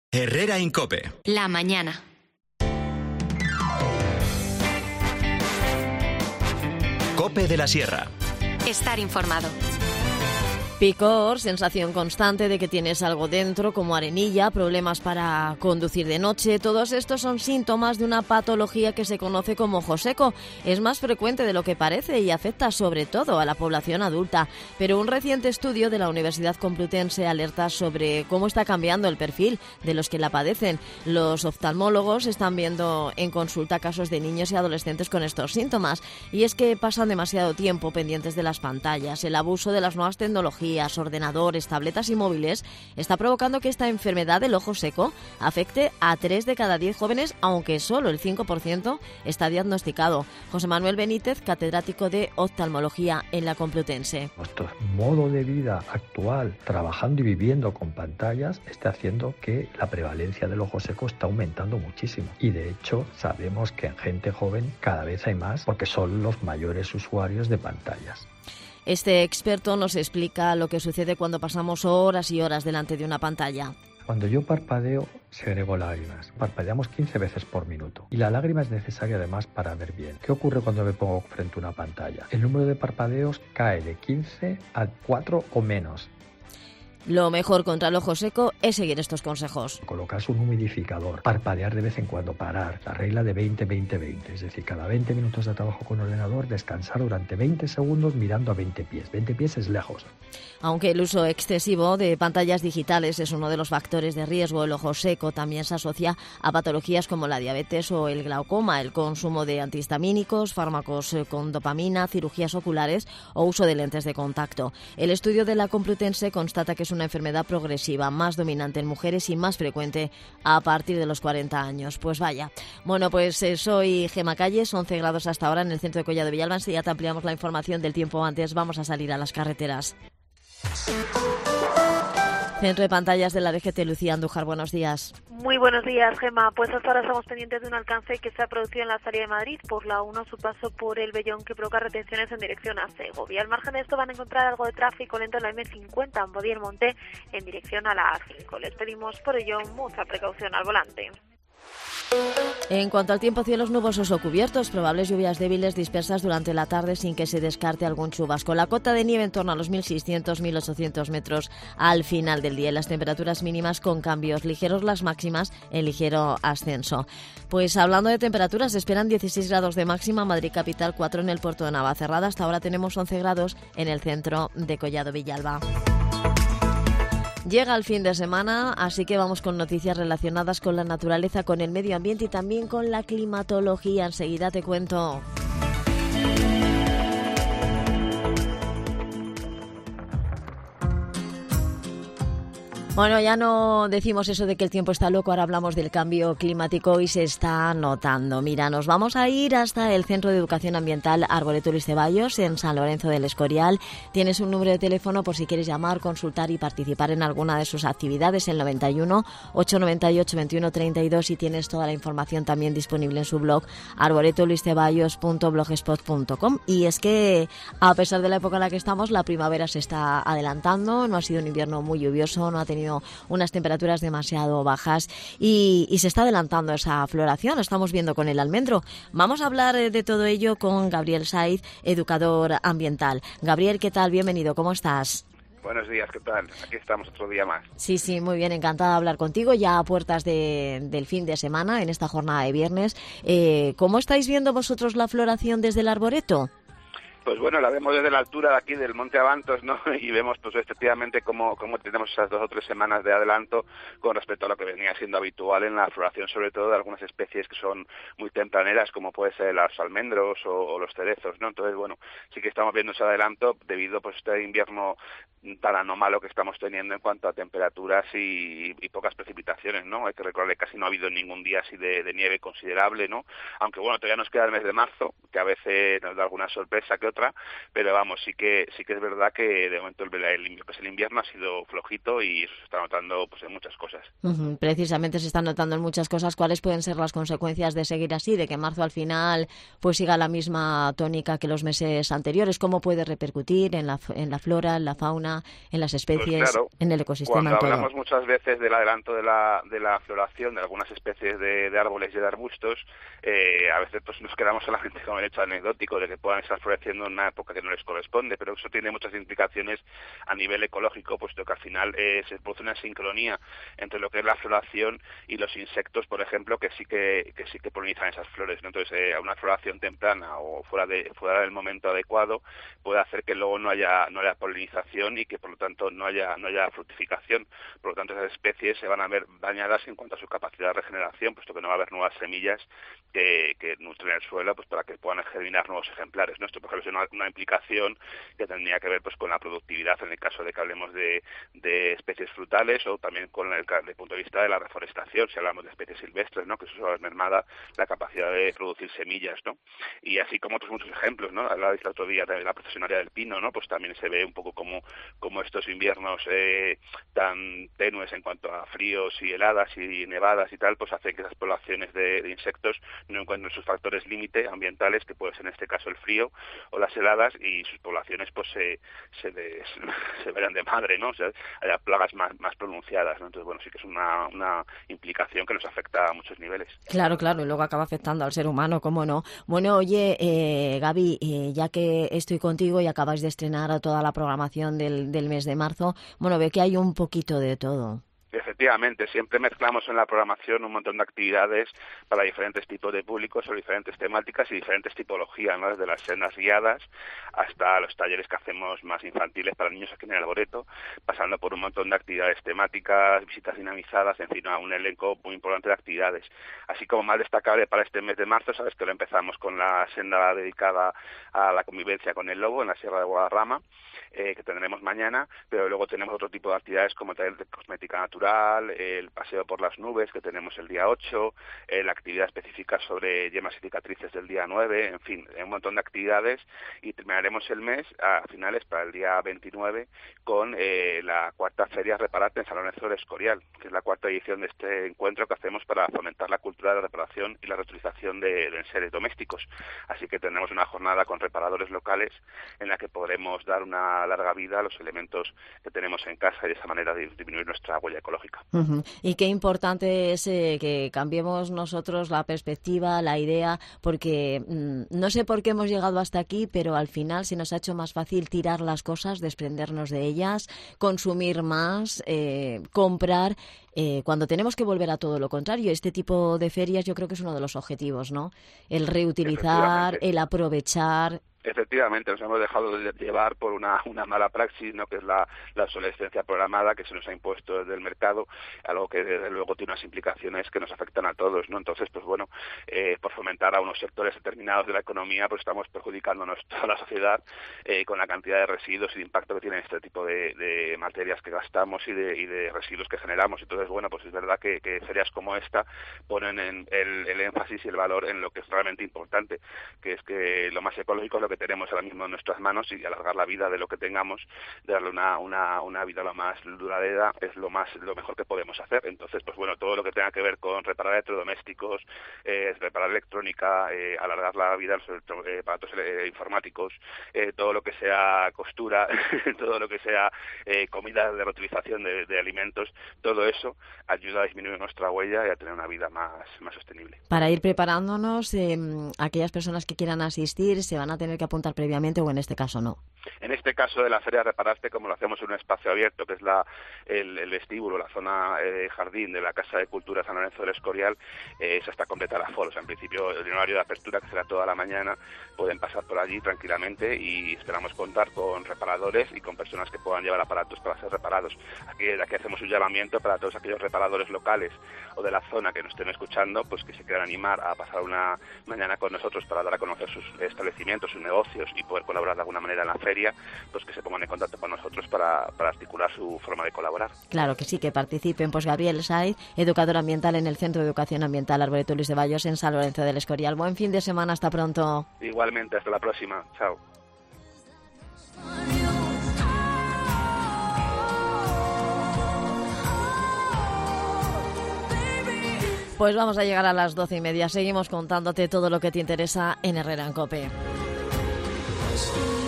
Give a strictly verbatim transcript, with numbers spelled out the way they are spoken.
Herrera Incope. La mañana. Cope de la Sierra. Estar informado. Picor, sensación constante de que tienes algo dentro, como arenilla, problemas para conducir de noche. Todos estos son síntomas de una patología que se conoce como ojo seco. Es más frecuente de lo que parece y afecta sobre todo a la población adulta. Pero un reciente estudio de la Universidad Complutense alerta sobre cómo está cambiando el perfil de los que la padecen. Los oftalmólogos están viendo en consulta casos de niños y adolescentes con estos síntomas. Y es que pasan demasiado tiempo pendientes de las pantallas. El abuso de las nuevas tecnologías, ordenadores, tabletas y móviles está provocando que esta enfermedad del ojo seco afecte a tres de cada diez jóvenes, aunque solo el cinco por ciento está diagnosticado. José Manuel Benítez, catedrático de oftalmología en la Complutense. Nuestro modo de vida actual, trabajando y viviendo con pantallas, está haciendo que la prevalencia del ojo seco está aumentando muchísimo. Y de hecho sabemos que en gente joven cada vez hay más porque son los mayores usuarios de pantallas. Este experto nos explica lo que sucede cuando pasamos horas y horas delante de una pantalla. Cuando yo parpadeo, segrego lágrimas. Parpadeamos quince veces por minuto. Y la lágrima es necesaria además para ver bien. ¿Qué ocurre cuando me pongo frente a una pantalla? El número de parpadeos cae de quince a cuatro o menos. Lo mejor contra el ojo seco es seguir estos consejos. Colocarse un humidificador, parpadear de vez en cuando, parar, la regla de veinte veinte veinte, es decir, cada veinte minutos de trabajo con ordenador, descansar durante veinte segundos mirando a veinte pies. veinte pies es lejos. Aunque el uso excesivo de pantallas digitales es uno de los factores de riesgo, el ojo seco también se asocia a patologías como la diabetes o el glaucoma, el consumo de antihistamínicos, fármacos con dopamina, cirugías oculares o uso de lentes de contacto. El estudio de la Complutense constata que es una enfermedad progresiva, más dominante en mujeres y más frecuente a partir de los cuarenta años. Pues vaya. Bueno, pues eh, soy Gema Calles, once grados hasta ahora en el centro de Collado Villalba. Ya te ampliamos la información del tiempo antes. Vamos a salir a las carreteras. Centro de pantallas de la D G T, Lucía Andújar, buenos días. Muy buenos días, Gema. Pues hasta ahora estamos pendientes de un alcance que se ha producido en la salida de Madrid por la uno, su paso por el Vellón, que provoca retenciones en dirección a Segovia. Al margen de esto van a encontrar algo de tráfico lento en la eme cincuenta, en Bodia y Monte, en dirección a la A cinco. Les pedimos por ello mucha precaución al volante. En cuanto al tiempo, cielos nubosos o cubiertos, probables lluvias débiles dispersas durante la tarde sin que se descarte algún chubasco. La cota de nieve en torno a los mil seiscientos a mil ochocientos metros al final del día. Las temperaturas mínimas con cambios ligeros, las máximas en ligero ascenso. Pues hablando de temperaturas, se esperan dieciséis grados de máxima, Madrid capital, cuatro en el puerto de Navacerrada. Hasta ahora tenemos once grados en el centro de Collado Villalba. Llega el fin de semana, así que vamos con noticias relacionadas con la naturaleza, con el medio ambiente y también con la climatología. Enseguida te cuento. Bueno, ya no decimos eso de que el tiempo está loco, ahora hablamos del cambio climático y se está notando. Mira, nos vamos a ir hasta el Centro de Educación Ambiental Arboreto Luis Ceballos, en San Lorenzo del Escorial. Tienes un número de teléfono por si quieres llamar, consultar y participar en alguna de sus actividades, el noventa y uno, ochocientos noventa y ocho, veintiuno treinta y dos, y tienes toda la información también disponible en su blog arboreto luis ceballos punto blogspot punto com. Y es que, a pesar de la época en la que estamos, la primavera se está adelantando, no ha sido un invierno muy lluvioso, no ha tenido unas temperaturas demasiado bajas y, y se está adelantando esa floración. Estamos viendo con el almendro. Vamos a hablar de todo ello con Gabriel Saiz, educador ambiental. Gabriel, ¿qué tal? Bienvenido, ¿cómo estás? Buenos días, ¿qué tal? Aquí estamos otro día más. Sí, sí, muy bien, encantada de hablar contigo ya a puertas de, del fin de semana, en esta jornada de viernes. Eh, ¿Cómo estáis viendo vosotros la floración desde el arboreto? Pues bueno, la vemos desde la altura de aquí del Monte Abantos, ¿no? Y vemos pues efectivamente cómo, cómo tenemos esas dos o tres semanas de adelanto con respecto a lo que venía siendo habitual en la floración, sobre todo de algunas especies que son muy tempraneras, como puede ser los almendros o, o los cerezos, ¿no? Entonces, bueno, sí que estamos viendo ese adelanto debido pues a este invierno tan anómalo que estamos teniendo en cuanto a temperaturas y, y pocas precipitaciones, ¿no? Hay que recordar que casi no ha habido ningún día así de, de nieve considerable, ¿no? Aunque bueno, todavía nos queda el mes de marzo, que a veces nos da alguna sorpresa que otra, pero vamos, sí que sí que es verdad que de momento el, el, pues el invierno ha sido flojito y eso se está notando pues en muchas cosas. Uh-huh. Precisamente se están notando en muchas cosas. ¿Cuáles pueden ser las consecuencias de seguir así, de que marzo al final pues siga la misma tónica que los meses anteriores? ¿Cómo puede repercutir en la, en la flora, en la fauna, en las especies, pues claro, en el ecosistema? Cuando en todo. Hablamos muchas veces del adelanto de la la, de la floración de algunas especies de, de árboles y de arbustos, eh, a veces pues nos quedamos solamente con el hecho anecdótico de que puedan estar floreciendo en una época que no les corresponde, pero eso tiene muchas implicaciones a nivel ecológico, puesto que al final eh, se produce una sincronía entre lo que es la floración y los insectos, por ejemplo, que sí que, que sí que polinizan esas flores, ¿no? Entonces, eh, una floración temprana o fuera de fuera del momento adecuado puede hacer que luego no haya no haya polinización y que por lo tanto no haya no haya fructificación. Por lo tanto, esas especies se van a ver dañadas en cuanto a su capacidad de regeneración, puesto que no va a haber nuevas semillas que, que nutren el suelo, pues para que puedan germinar nuevos ejemplares, ¿no? Esto, por ejemplo, es una, una implicación que tendría que ver pues con la productividad en el caso de que hablemos de, de especies frutales, o también con el, desde el punto de vista de la reforestación, si hablamos de especies silvestres, ¿no? Que eso es mermada la capacidad de producir semillas, ¿no? Y así como otros muchos ejemplos, ¿no? Hablaba el otro día de la procesionaria del pino, ¿no? Pues también se ve un poco como, como estos inviernos eh, tan tenues en cuanto a fríos y heladas y nevadas y tal, pues hace que esas poblaciones de, de insectos no encuentren sus factores límite ambientales, que puede ser en este caso el frío o las heladas, y sus poblaciones pues se se, des, se verán de madre, ¿no? O sea, haya plagas más, más pronunciadas, ¿no? Entonces, bueno, sí que es una, una implicación que nos afecta a muchos niveles. Claro, claro, y luego acaba afectando al ser humano, ¿cómo no? Bueno, oye, eh, Gaby, eh, ya que estoy contigo y acabáis de estrenar a toda la programación del, del mes de marzo, bueno, ve que hay un poquito de todo. Efectivamente, siempre mezclamos en la programación un montón de actividades para diferentes tipos de públicos o diferentes temáticas y diferentes tipologías, ¿no? Desde las sendas guiadas hasta los talleres que hacemos más infantiles para niños aquí en el Arboreto, pasando por un montón de actividades temáticas, visitas dinamizadas, en fin, a un elenco muy importante de actividades. Así como más destacable para este mes de marzo, sabes que lo empezamos con la senda dedicada a la convivencia con el lobo en la Sierra de Guadarrama, eh, que tendremos mañana, pero luego tenemos otro tipo de actividades como el taller de cosmética natural, el paseo por las nubes que tenemos el día ocho, eh, la actividad específica sobre yemas y cicatrices del día nueve, en fin, un montón de actividades, y terminaremos el mes a finales para el día veintinueve con eh, la cuarta feria Reparate en San Lorenzo del Escorial, que es la cuarta edición de este encuentro que hacemos para fomentar la cultura de reparación y la reutilización de, de enseres domésticos. Así que tendremos una jornada con reparadores locales en la que podremos dar una larga vida a los elementos que tenemos en casa y de esa manera disminuir nuestra huella ecológica. Uh-huh. Y qué importante es eh, que cambiemos nosotros la perspectiva, la idea, porque mmm, no sé por qué hemos llegado hasta aquí, pero al final se nos ha hecho más fácil tirar las cosas, desprendernos de ellas, consumir más, eh, comprar, eh, cuando tenemos que volver a todo lo contrario. Este tipo de ferias yo creo que es uno de los objetivos, ¿no? El reutilizar, el aprovechar. Efectivamente, nos hemos dejado de llevar por una, una mala praxis, ¿no? Que es la, la obsolescencia programada que se nos ha impuesto desde el mercado, algo que desde luego tiene unas implicaciones que nos afectan a todos, ¿no? Entonces, pues bueno, eh, por fomentar a unos sectores determinados de la economía, pues estamos perjudicándonos toda la sociedad eh, con la cantidad de residuos y de impacto que tienen este tipo de, de materias que gastamos y de, y de residuos que generamos. Entonces, bueno, pues es verdad que, que ferias como esta ponen en el, el énfasis y el valor en lo que es realmente importante, que es que lo más ecológico es lo que tenemos ahora mismo en nuestras manos, y alargar la vida de lo que tengamos, de darle una, una, una vida lo más duradera, es lo más lo mejor que podemos hacer. Entonces, pues bueno, todo lo que tenga que ver con reparar electrodomésticos, eh, reparar electrónica, eh, alargar la vida de los eh, aparatos eh, informáticos, eh, todo lo que sea costura, todo lo que sea eh, comida de reutilización de, de alimentos, todo eso ayuda a disminuir nuestra huella y a tener una vida más, más sostenible. Para ir preparándonos, eh, aquellas personas que quieran asistir se van a tener que apuntar previamente, o en este caso no. En este caso de la Feria Reparaste, como lo hacemos en un espacio abierto, que es la, el, el vestíbulo, la zona eh, jardín de la Casa de Cultura San Lorenzo del Escorial, eh, es hasta completar aforo. O sea, en principio, el horario de apertura, que será toda la mañana, pueden pasar por allí tranquilamente, y esperamos contar con reparadores y con personas que puedan llevar aparatos para ser reparados. Aquí, de aquí hacemos un llamamiento para todos aquellos reparadores locales o de la zona que nos estén escuchando, pues que se quieran animar a pasar una mañana con nosotros para dar a conocer sus establecimientos, sus negocios y poder colaborar de alguna manera en la feria, pues que se pongan en contacto con nosotros para, para articular su forma de colaborar. Claro que sí, que participen. Pues Gabriel Saiz, educador ambiental en el Centro de Educación Ambiental Arboreto Luis de Bayos en San Lorenzo del Escorial. Buen fin de semana, hasta pronto. Igualmente, hasta la próxima. Chao. Pues vamos a llegar a las doce y media. Seguimos contándote todo lo que te interesa en Herrera en COPE.